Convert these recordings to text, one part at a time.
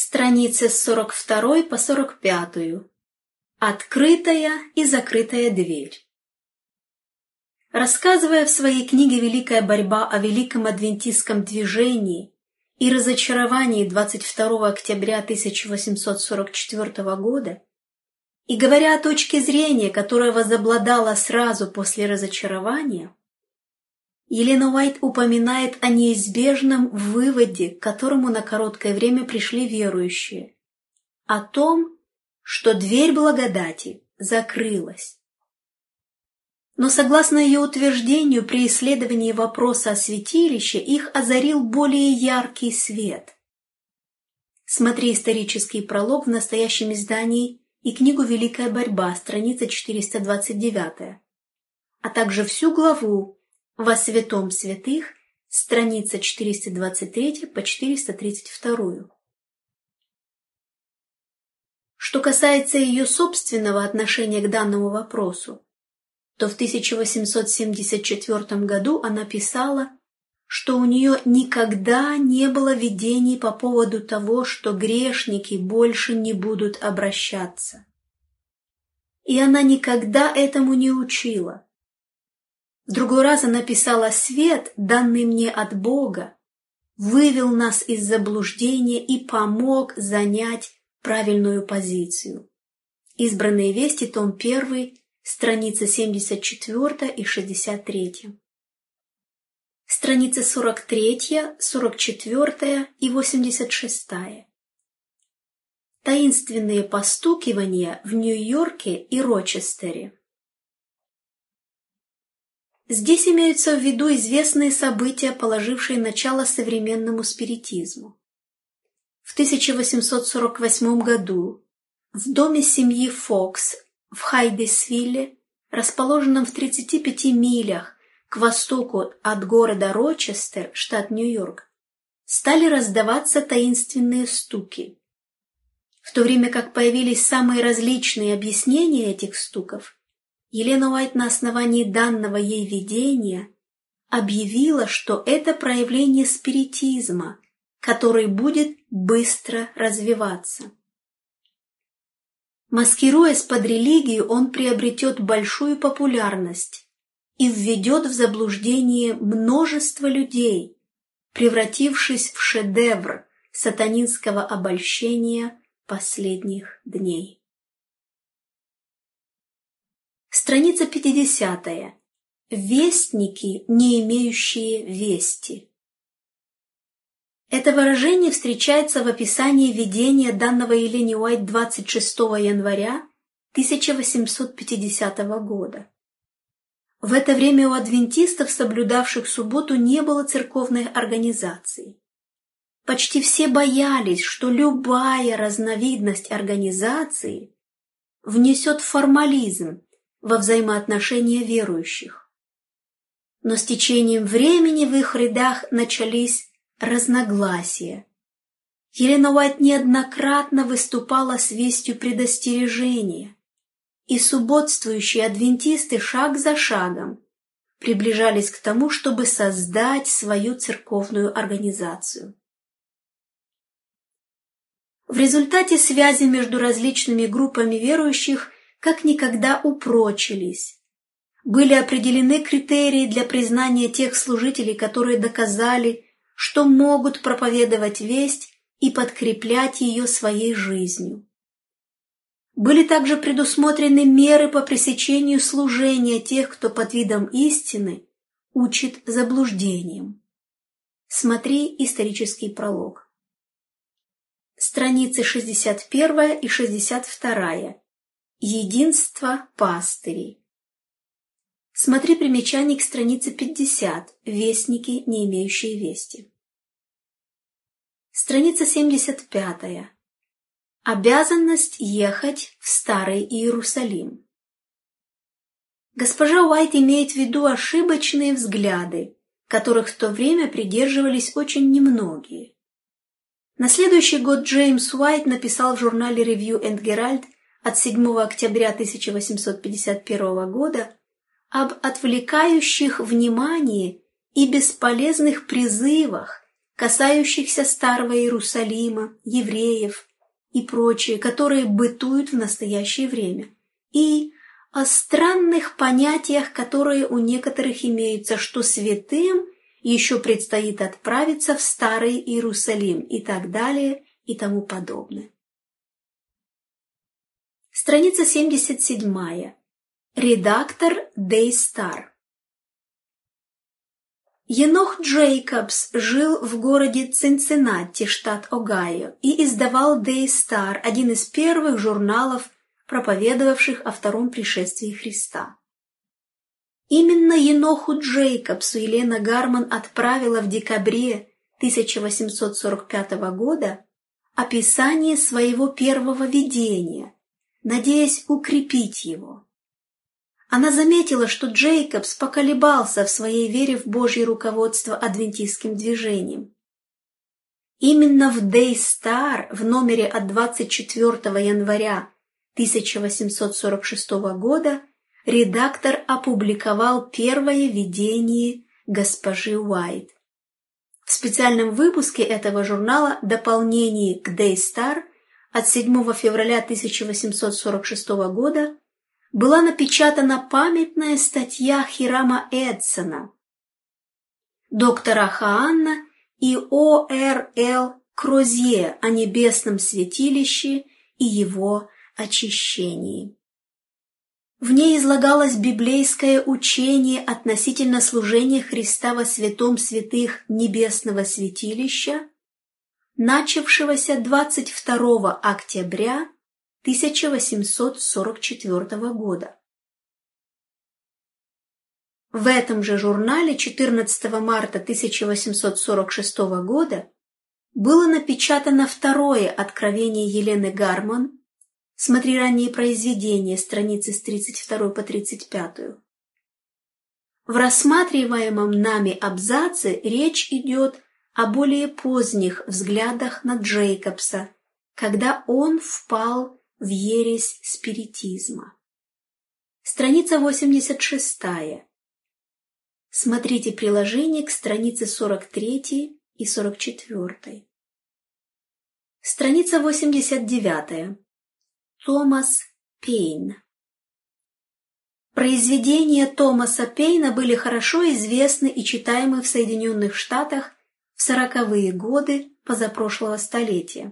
Страницы с 42 по 45. Открытая и закрытая дверь. Рассказывая в своей книге «Великая борьба» о великом адвентистском движении и разочаровании 22 октября 1844 года, и говоря о точке зрения, которая возобладала сразу после разочарования, Елена Уайт упоминает о неизбежном выводе, к которому на короткое время пришли верующие, о том, что дверь благодати закрылась. Но, согласно ее утверждению, при исследовании вопроса о святилище их озарил более яркий свет. Смотри исторический пролог в настоящем издании и книгу «Великая борьба», страница 429, а также всю главу «Во святом святых», страница 423 по 432. Что касается ее собственного отношения к данному вопросу, то в 1874 году она писала, что у нее никогда не было видений по поводу того, что грешники больше не будут обращаться. И она никогда этому не учила. В другой раз она писала: «Свет, данный мне от Бога, вывел нас из заблуждения и помог занять правильную позицию». Избранные вести, том 1, страницы 74 и 63. Страницы 43, 44 и 86. Таинственные постукивания в Нью-Йорке и Рочестере. Здесь имеются в виду известные события, положившие начало современному спиритизму. В 1848 году в доме семьи Фокс в Хайдесвилле, расположенном в 35 милях к востоку от города Рочестер, штат Нью-Йорк, стали раздаваться таинственные стуки. В то время как появились самые различные объяснения этих стуков, Елена Уайт на основании данного ей видения объявила, что это проявление спиритизма, который будет быстро развиваться. Маскируясь под религию, он приобретет большую популярность и введет в заблуждение множество людей, превратившись в шедевр сатанинского обольщения последних дней. Страница 50. Вестники, не имеющие вести. Это выражение встречается в описании видения данного Елене Уайт 26 января 1850 года. В это время у адвентистов, соблюдавших субботу, не было церковной организации. Почти все боялись, что любая разновидность организации внесет формализм во взаимоотношения верующих. Но с течением времени в их рядах начались разногласия. Елена Уайт неоднократно выступала с вестью предостережения, и субботствующие адвентисты шаг за шагом приближались к тому, чтобы создать свою церковную организацию. В результате связи между различными группами верующих как никогда упрочились. Были определены критерии для признания тех служителей, которые доказали, что могут проповедовать весть и подкреплять ее своей жизнью. Были также предусмотрены меры по пресечению служения тех, кто под видом истины учит заблуждением. Смотри исторический пролог. Страницы 61 и 62. Единство пастырей. Смотри примечание к странице 50. Вестники, не имеющие вести. Страница 75. Обязанность ехать в Старый Иерусалим. Госпожа Уайт имеет в виду ошибочные взгляды, которых в то время придерживались очень немногие. На следующий год Джеймс Уайт написал в журнале Review and Herald от 7 октября 1851 года об отвлекающих внимание и бесполезных призывах, касающихся Старого Иерусалима, евреев и прочие, которые бытуют в настоящее время, и о странных понятиях, которые у некоторых имеются, что святым еще предстоит отправиться в Старый Иерусалим и так далее и тому подобное. Страница 77. Редактор Daystar. Енох Джейкобс жил в городе Цинциннати, штат Огайо, и издавал Daystar, один из первых журналов, проповедовавших о втором пришествии Христа. Именно Еноху Джейкобсу Елена Гарман отправила в декабре 1845 года описание своего первого видения, надеясь укрепить его. Она заметила, что Джейкобс поколебался в своей вере в Божье руководство адвентистским движением. Именно в Daystar в номере от 24 января 1846 года редактор опубликовал первое видение госпожи Уайт. В специальном выпуске этого журнала «Дополнение к Daystar» от 7 февраля 1846 года была напечатана памятная статья Хирама Эдсона, доктора Хаанна и О.Р.Л. Крозье о небесном святилище и его очищении. В ней излагалось библейское учение относительно служения Христа во святом святых небесного святилища, начавшегося 22 октября 1844 года. В этом же журнале 14 марта 1846 года было напечатано второе откровение Елены Гарман, смотри ранние произведения, страницы с 32 по 35. В рассматриваемом нами абзаце речь идет о более поздних взглядах на Джейкобса, когда он впал в ересь спиритизма. Страница 86. Смотрите приложение к странице 43 и 44. Страница 89. Томас Пейн. Произведения Томаса Пейна были хорошо известны и читаемы в Соединенных Штатах в 40-е годы позапрошлого столетия.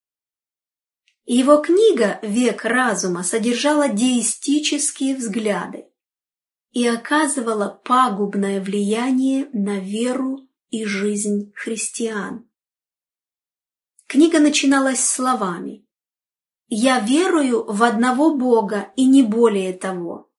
Его книга «Век разума» содержала деистические взгляды и оказывала пагубное влияние на веру и жизнь христиан. Книга начиналась словами: «Я верую в одного Бога и не более того».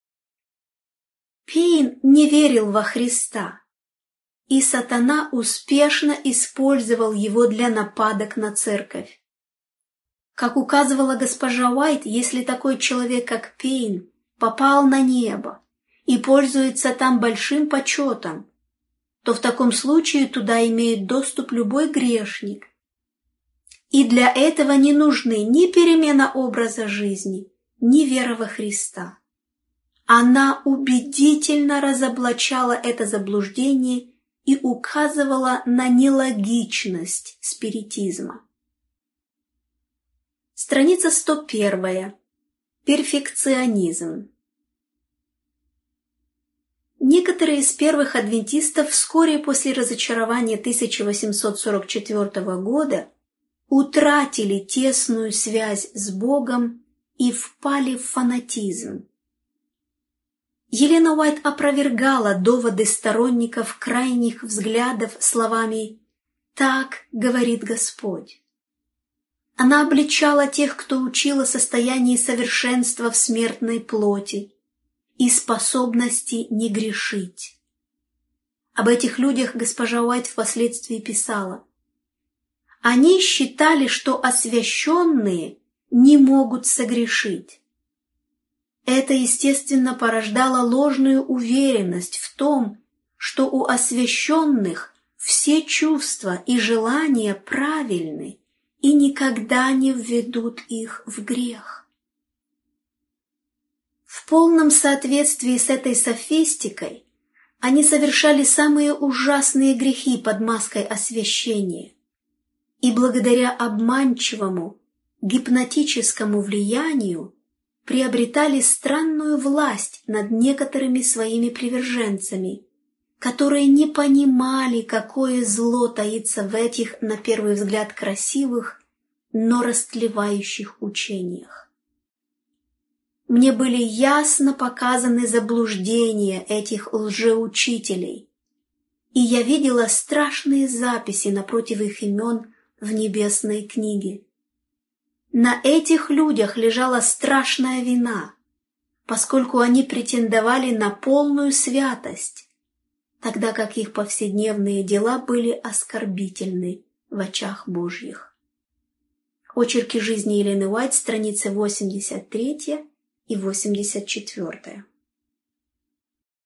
Пейн не верил во Христа, и сатана успешно использовал его для нападок на церковь. Как указывала госпожа Уайт, если такой человек, как Пейн, попал на небо и пользуется там большим почетом, то в таком случае туда имеет доступ любой грешник. И для этого не нужны ни перемена образа жизни, ни вера во Христа. Она убедительно разоблачала это заблуждение и указывала на нелогичность спиритизма. Страница 101. Перфекционизм. Некоторые из первых адвентистов вскоре после разочарования 1844 года утратили тесную связь с Богом и впали в фанатизм. Елена Уайт опровергала доводы сторонников крайних взглядов словами «Так говорит Господь». Она обличала тех, кто учил о состоянии совершенства в смертной плоти и способности не грешить. Об этих людях госпожа Уайт впоследствии писала: «Они считали, что освященные не могут согрешить». Это, естественно, порождало ложную уверенность в том, что у освященных все чувства и желания правильны и никогда не введут их в грех. В полном соответствии с этой софистикой Они совершали самые ужасные грехи под маской освящения. И благодаря обманчивому, гипнотическому влиянию приобретали странную власть над некоторыми своими приверженцами, которые не понимали, какое зло таится в этих, на первый взгляд, красивых, но растлевающих учениях. Мне были ясно показаны заблуждения этих лжеучителей, и я видела страшные записи напротив их имен в небесной книге. На этих людях лежала страшная вина, поскольку они претендовали на полную святость, тогда как их повседневные дела были оскорбительны в очах Божьих. Очерки жизни Елены Уайт, страницы 83 и 84.